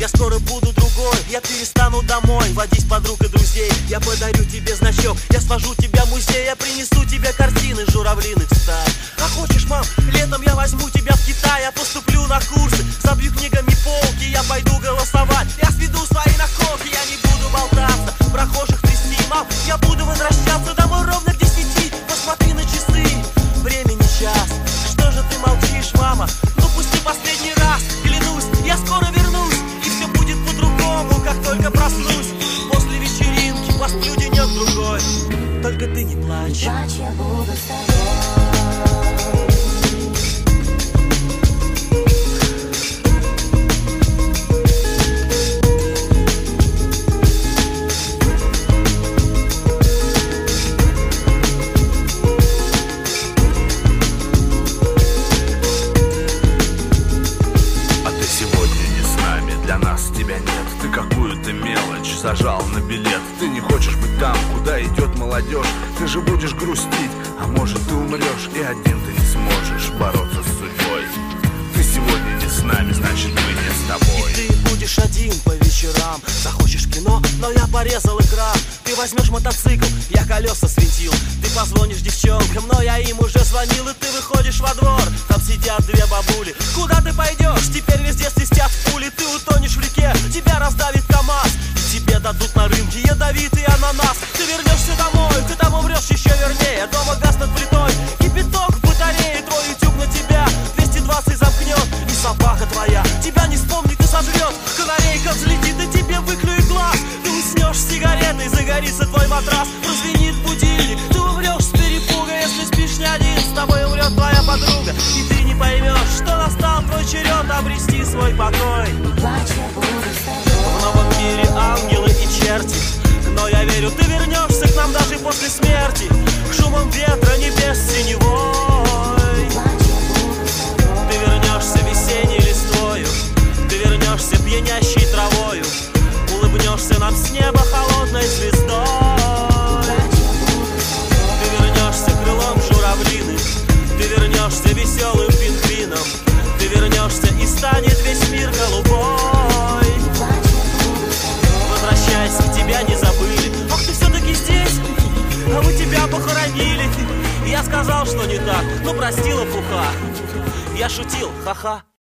Я скоро буду другой, я перестану домой водить подруг и друзей. Я подарю тебе значок, я свожу тебя в музей. Я принесу тебе картины журавлиных стай. А хочешь, мам, летом я возьму тебя в Китай. Я поступлю на курсы, забью книгами полки. Я пойду голосовать, я сведу свои наколки. Я не буду болтаться, прохожих трясти, мам. Я буду возвращаться домой ровно к 10. Посмотри на часы, времени час. Что же ты молчишь, мама? Ну пусти последний раз, клянусь, я скоро вернусь. И все будет по-другому, как только проснусь. После вечеринки посплю денек-другой. Только ты не плачь. Плачь, я буду с тобой. Ты какую-то мелочь зажал на билет. Ты не хочешь быть там, куда идет молодежь. Ты же будешь грустить, а может ты умрешь. И один ты не сможешь бороться с судьбой. Ты сегодня не с нами, значит мы не с тобой. И ты будешь один по вечерам. Захочешь кино, но я порезал экран. Ты возьмешь мотоцикл, я колеса свинтил. Ты позвонишь девчонкам, но я им уже звонил. И ты выходишь во двор, там сидят две бабули. Куда ты пойдешь? Теперь везде свистят пули. Ты утонешь в реке, тебя раздавит КамАЗ. И тебе дадут на рынке ядовитый ананас. Ты вернешься домой, ты там умрешь еще вернее. Дома газ над плитой, кипяток в батарее. Твой утюг на тебя 220 замкнет. И собака твоя тебя не вспомнит и сожрет. Канарейка взлетит и тебе выклюет глаз. Ты уснешь с сигаретой, загорится твой матрас. Прозвенит будильник, ты умрешь с перепуга. Если спишь не один, с тобой умрет твоя подруга. И ты не поймешь, что настал твой черед обрести свой покой. Плачь, я буду с тобой. В новом мире ангелы и черти. Но я верю, ты вернешься к нам даже после смерти. К шумам ветра небес синевой. Плачь, я буду с тобой. Ты вернешься весенней листвою. Ты вернешься пьянящей травою. Улыбнешься нам с неба холодной звездой. Плачь, я буду с тобой. Ты вернешься крылом журавлиным. Ты вернешься веселым пингвином. Ты вернешься и станет весь мир голубой. Плачь, я буду с тобой. Возвращайся, тебя не забыли. Ах, ты все-таки здесь, а мы тебя похоронили. Я сказал, что не так, но простила фуха. Я шутил, ха-ха.